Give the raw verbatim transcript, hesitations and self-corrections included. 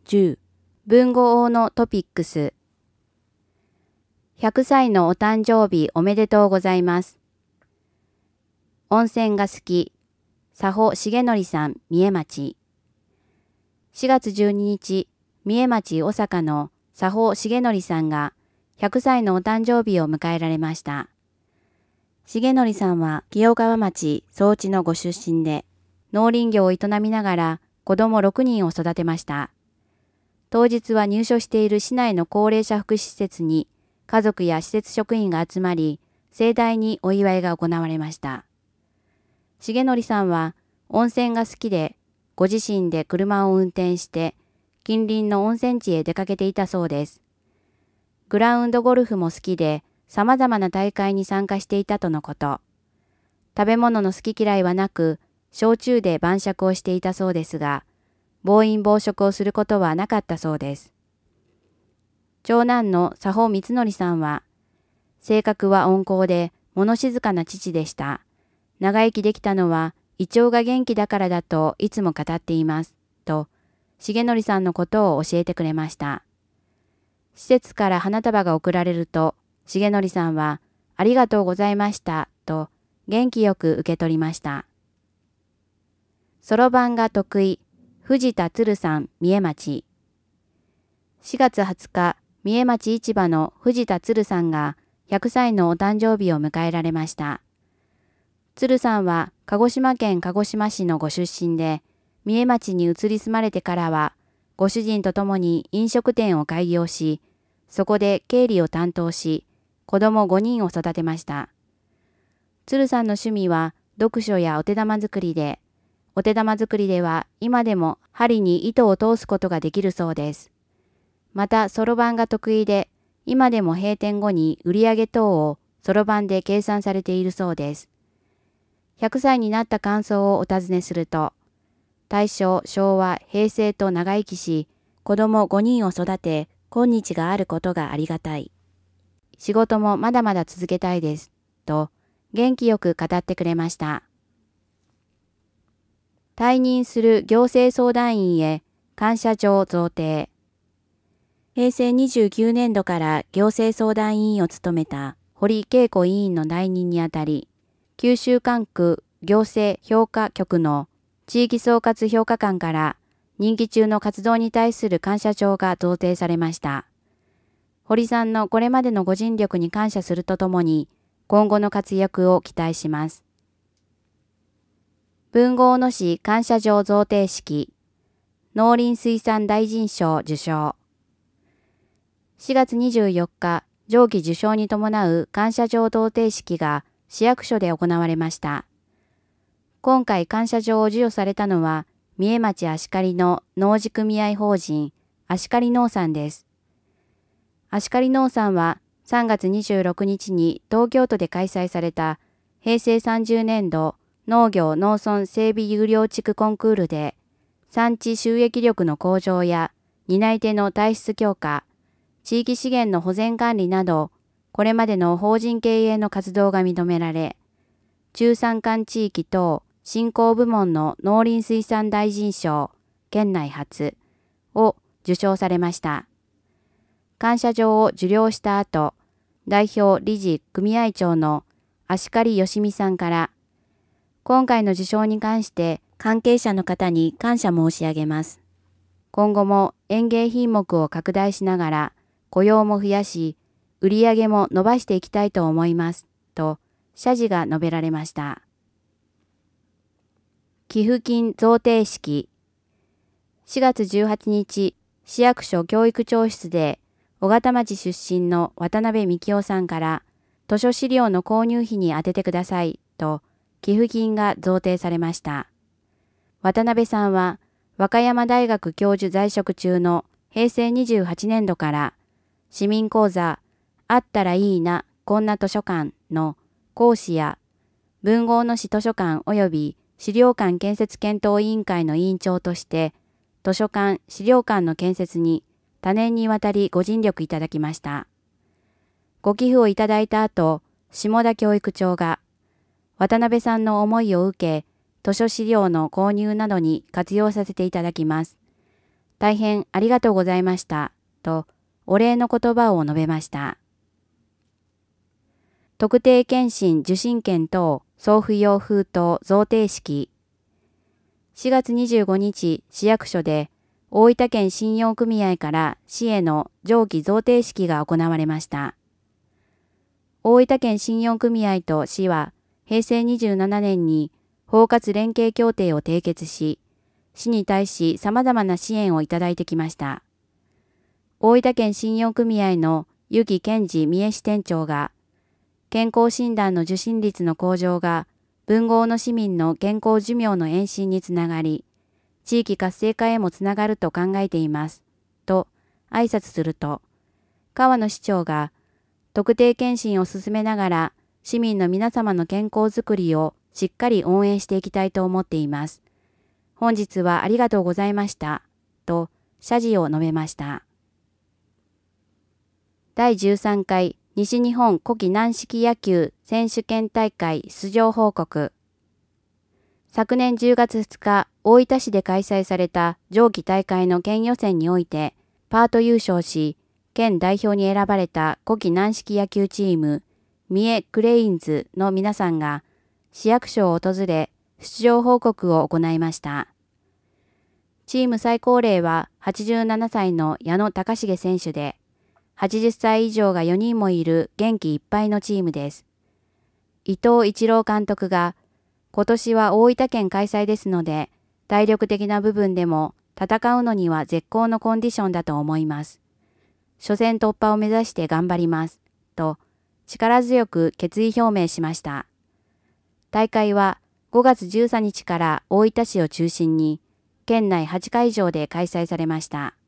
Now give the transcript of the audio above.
じゅう文豪のトピックス。ひゃくさいのお誕生日おめでとうございます。温泉が好き、佐保重則さん、三重町。しがつじゅうににち、三重町小坂の佐保重則さんがひゃくさいのお誕生日を迎えられました。重則さんは清川町総地のご出身で、農林業を営みながら子供ろくにんを育てました。当日は入所している市内の高齢者福祉施設に家族や施設職員が集まり、盛大にお祝いが行われました。重則さんは温泉が好きで、ご自身で車を運転して近隣の温泉地へ出かけていたそうです。グラウンドゴルフも好きで、様々な大会に参加していたとのこと。食べ物の好き嫌いはなく、焼酎で晩酌をしていたそうですが、暴飲暴食をすることはなかったそうです。長男の佐保光則さんは、性格は温厚で物静かな父でした。長生きできたのは胃腸が元気だからだといつも語っています。と、重則さんのことを教えてくれました。施設から花束が贈られると、重則さんは、ありがとうございました、と元気よく受け取りました。そろばんが得意、藤田鶴さん、三重町。しがつはつか、三重町市場の藤田鶴さんがひゃくさいのお誕生日を迎えられました。鶴さんは鹿児島県鹿児島市のご出身で、三重町に移り住まれてからは、ご主人と共に飲食店を開業し、そこで経理を担当し、子供ごにんを育てました。鶴さんの趣味は読書やお手玉作りで、お手玉作りでは今でも針に糸を通すことができるそうです。また、そろばんが得意で、今でも閉店後に売上等をそろばんで計算されているそうです。ひゃくさいになった感想をお尋ねすると、大正、昭和、平成と長生きし、子供ごにんを育て、今日があることがありがたい。仕事もまだまだ続けたいです。と、元気よく語ってくれました。退任する行政相談員へ感謝状贈呈。平成にじゅうきゅうねんどから行政相談委員を務めた堀恵子委員の代任にあたり、九州管区行政評価局の地域総括評価官から任期中の活動に対する感謝状が贈呈されました。堀さんのこれまでのご尽力に感謝するとともに、今後の活躍を期待します。文豪の市感謝状贈呈式、農林水産大臣賞受賞。しがつにじゅうよっか、上記受賞に伴う感謝状贈呈式が市役所で行われました。今回感謝状を授与されたのは、三重町芦刈の農事組合法人芦刈農産です。芦刈農産はさんがつにじゅうろくにちに東京都で開催されたへいせいさんじゅうねんど農業農村整備優良地区コンクールで産地収益力の向上や担い手の体質強化、地域資源の保全管理など、これまでの法人経営の活動が認められ、中山間地域等振興部門の農林水産大臣賞、県内初を受賞されました。感謝状を受領した後、代表理事組合長の芦刈義美さんから、今回の受賞に関して関係者の方に感謝申し上げます。今後も園芸品目を拡大しながら雇用も増やし、売上も伸ばしていきたいと思います。と、謝辞が述べられました。寄付金贈呈式。しがつじゅうはちにち、市役所教育長室で、小形町出身の渡辺幹夫さんから、図書資料の購入費に充ててください、と、寄付金が贈呈されました。渡辺さんは、和歌山大学教授在職中のへいせいにじゅうはちねんどから、市民講座、あったらいいな、こんな図書館の講師や、文豪の市図書館及び資料館建設検討委員会の委員長として、図書館、資料館の建設に多年にわたりご尽力いただきました。ご寄付をいただいた後、下田教育長が、渡辺さんの思いを受け、図書資料の購入などに活用させていただきます。 大変ありがとうございました、とお礼の言葉を述べました。特定健診受診券等送付用封筒贈呈式。しがつにじゅうごにち、市役所で大分県信用組合から市への上記贈呈式が行われました。大分県信用組合と市はへいせいにじゅうななねんに包括連携協定を締結し、市に対し様々な支援をいただいてきました。大分県信用組合の湯木健二三重支店長が、健康診断の受診率の向上が豊後の市民の健康寿命の延伸につながり、地域活性化へもつながると考えています、と挨拶すると、川野市長が、特定健診を進めながら、市民の皆様の健康づくりをしっかり応援していきたいと思っています。本日はありがとうございました、と謝辞を述べました。だいじゅうさんかい西日本古希軟式野球選手権大会出場報告。昨年じゅうがつふつか、大分市で開催された上記大会の県予選において、パート優勝し、県代表に選ばれた古希軟式野球チーム、三重クレインズの皆さんが、市役所を訪れ、出場報告を行いました。チーム最高齢ははちじゅうななさいの矢野貴重選手で、はちじゅっさい以上がよにんもいる元気いっぱいのチームです。伊藤一郎監督が、今年は大分県開催ですので、体力的な部分でも戦うのには絶好のコンディションだと思います。初戦突破を目指して頑張ります。と、力強く決意表明しました。大会はごがつじゅうさんにちから大分市を中心に、県内はちかいじょうで開催されました。